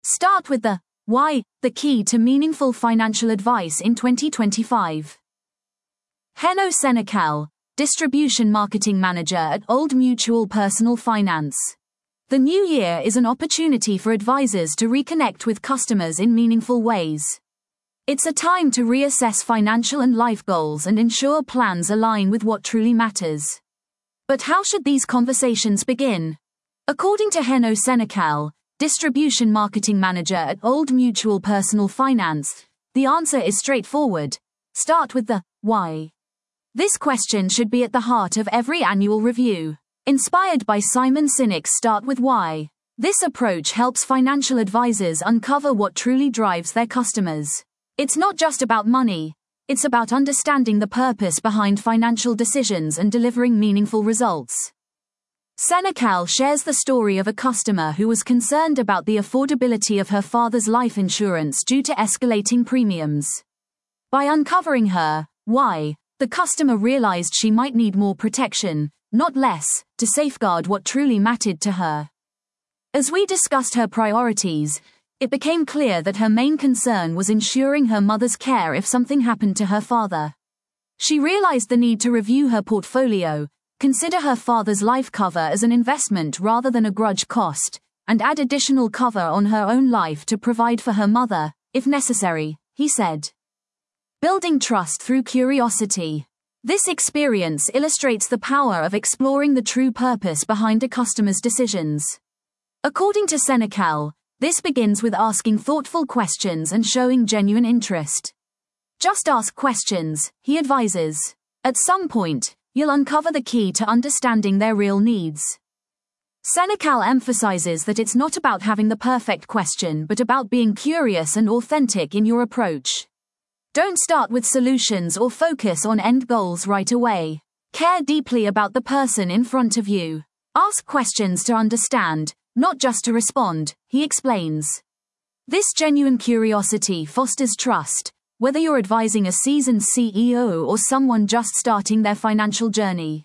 Start with the why, the key to meaningful financial advice in 2025. Henno Senecal, Distribution Marketing Manager at Old Mutual Personal Finance. The new year is an opportunity for advisors to reconnect with customers in meaningful ways. It's a time to reassess financial and life goals and ensure plans align with what truly matters. But how should these conversations begin? According to Henno Senecal, Distribution Marketing Manager at Old Mutual Personal Finance, the answer is straightforward. Start with the why. This question should be at the heart of every annual review. Inspired by Simon Sinek's Start with Why, this approach helps financial advisors uncover what truly drives their customers. It's not just about money, it's about understanding the purpose behind financial decisions and delivering meaningful results. Senecal shares the story of a customer who was concerned about the affordability of her father's life insurance due to escalating premiums. By uncovering her why, the customer realized she might need more protection, not less, to safeguard what truly mattered to her. As we discussed her priorities, it became clear that her main concern was ensuring her mother's care if something happened to her father. She realized the need to review her portfolio, consider her father's life cover as an investment rather than a grudge cost, and add additional cover on her own life to provide for her mother, if necessary, he said. Building trust through curiosity. This experience illustrates the power of exploring the true purpose behind a customer's decisions. According to Senecal, this begins with asking thoughtful questions and showing genuine interest. Just ask questions, he advises. At some point, you'll uncover the key to understanding their real needs. Senecal emphasizes that it's not about having the perfect question but about being curious and authentic in your approach. Don't start with solutions or focus on end goals right away. Care deeply about the person in front of you. Ask questions to understand, not just to respond, he explains. This genuine curiosity fosters trust, whether you're advising a seasoned CEO or someone just starting their financial journey.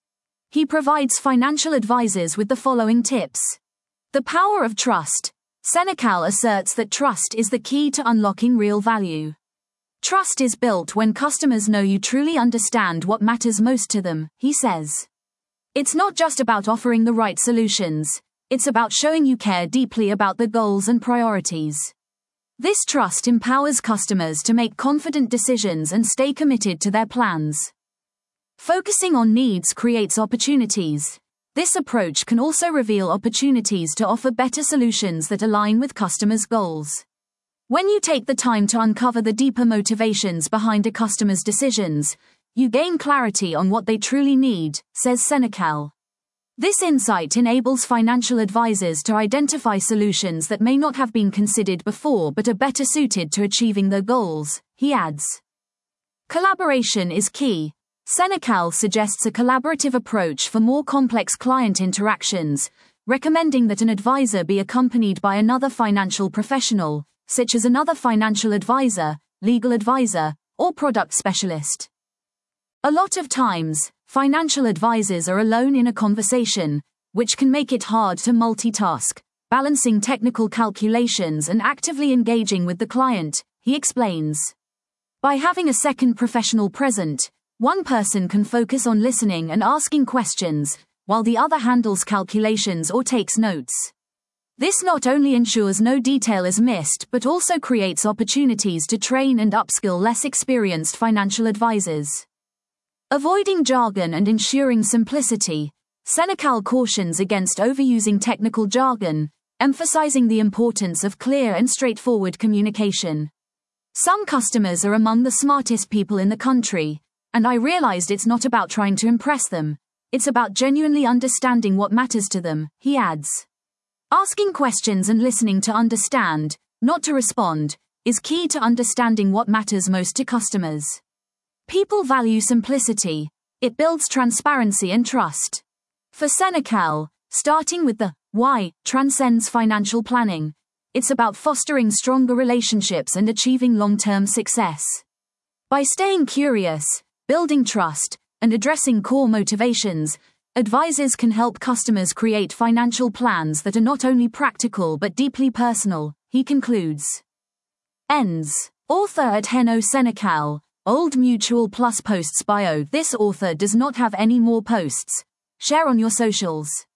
He provides financial advisors with the following tips. The power of trust. Senecal asserts that trust is the key to unlocking real value. Trust is built when customers know you truly understand what matters most to them, he says. It's not just about offering the right solutions, it's about showing you care deeply about the goals and priorities. This trust empowers customers to make confident decisions and stay committed to their plans. Focusing on needs creates opportunities. This approach can also reveal opportunities to offer better solutions that align with customers' goals. When you take the time to uncover the deeper motivations behind a customer's decisions, you gain clarity on what they truly need, says Senecal. This insight enables financial advisors to identify solutions that may not have been considered before but are better suited to achieving their goals, he adds. Collaboration is key. Senecal suggests a collaborative approach for more complex client interactions, recommending that an advisor be accompanied by another financial professional, such as another financial advisor, legal advisor, or product specialist. A lot of times, financial advisors are alone in a conversation, which can make it hard to multitask, balancing technical calculations and actively engaging with the client, he explains. By having a second professional present, one person can focus on listening and asking questions, while the other handles calculations or takes notes. This not only ensures no detail is missed but also creates opportunities to train and upskill less experienced financial advisors. Avoiding jargon and ensuring simplicity. Senecal cautions against overusing technical jargon, emphasizing the importance of clear and straightforward communication. Some customers are among the smartest people in the country, and I realized it's not about trying to impress them, it's about genuinely understanding what matters to them, he adds. Asking questions and listening to understand, not to respond, is key to understanding what matters most to customers. People value simplicity. It builds transparency and trust. For Senecal, starting with the why transcends financial planning. It's about fostering stronger relationships and achieving long-term success. By staying curious, building trust, and addressing core motivations, advisors can help customers create financial plans that are not only practical but deeply personal, he concludes. Ends. Author at Heno Senecal, Old Mutual Plus posts bio. This author does not have any more posts. Share on your socials.